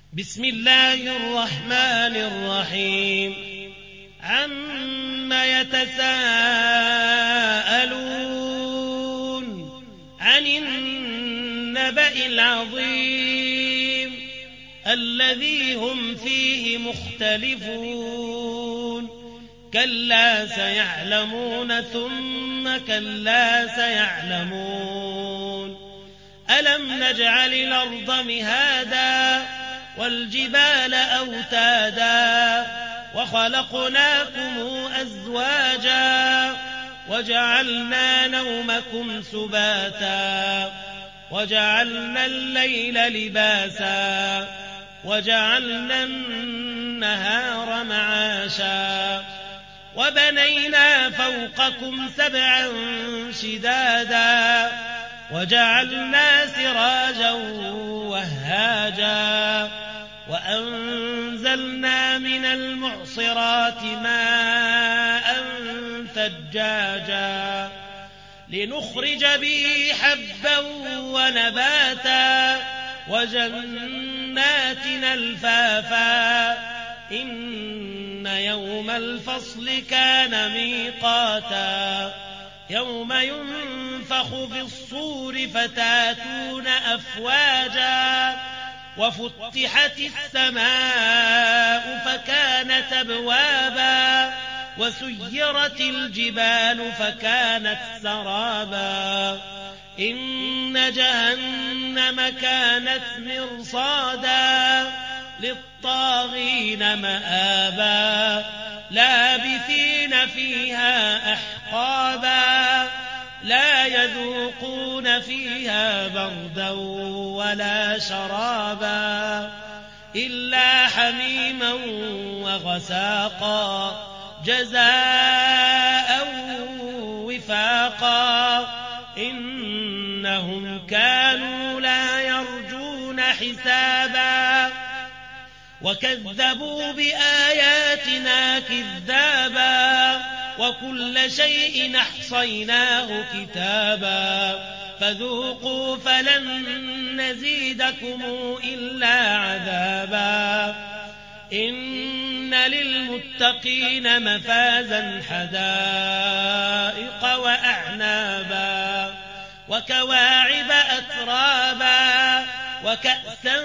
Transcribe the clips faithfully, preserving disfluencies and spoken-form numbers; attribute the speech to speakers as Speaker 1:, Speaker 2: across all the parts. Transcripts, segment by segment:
Speaker 1: بسم الله الرحمن الرحيم عم يتساءلون عن النبأ العظيم الذي هم فيه مختلفون كلا سيعلمون ثم كلا سيعلمون ألم نجعل الأرض مهادا والجبال أوتادا وخلقناكم أزواجا وجعلنا نومكم سباتا وجعلنا الليل لباسا وجعلنا النهار معاشا وبنينا فوقكم سبعا شدادا وجعلنا سراجا وهاجا وأنزلنا من المعصرات ماء ثجاجا لنخرج به حبا ونباتا وجنات ألفافا إن يوم الفصل كان ميقاتا يوم ينفخ في الصور فتاتون أفواجا وفتحت السماء فكانت أبوابا وسيرت الجبال فكانت سرابا إن جهنم كانت مرصادا للطاغين مآبا لابثين فيها أحقابا لا يذوقون فيها بردا ولا شرابا إلا حميما وغساقا جزاء وفاقا إنهم كانوا لا يرجون حسابا وكذبوا بآياتنا كذابا وكل شيء أحصيناه كتابا فذوقوا فلن نزيدكم إلا عذابا إن للمتقين مفازا حدائق وأعنابا وكواعب أترابا وكأسا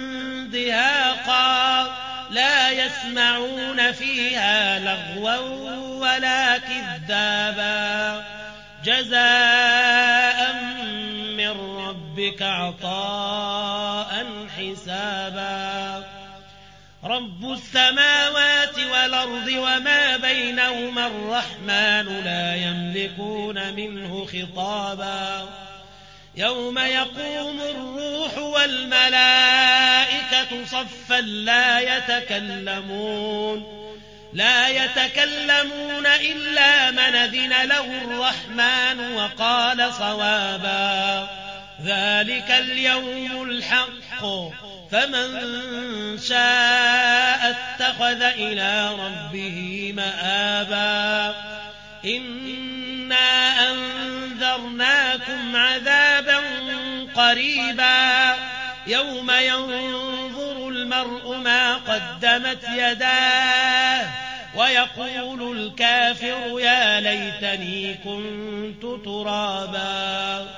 Speaker 1: دهاقا لا يسمعون فيها لغوا ولا كذابا جزاء من ربك عطاء حسابا رب السماوات والأرض وما بينهما الرحمن لا يملكون منه خطابا يوم يقوم الروح والملائكة صفا لا يتكلمون لا يتكلمون إلا من أذن له الرحمن وقال صوابا ذلك اليوم الحق فمن شاء اتخذ إلى ربه مآبا إنا أنذرناكم عذابا قريبا يوم ينظر المرء ما قدمت يداه ويقول الكافر يا ليتني كنت ترابا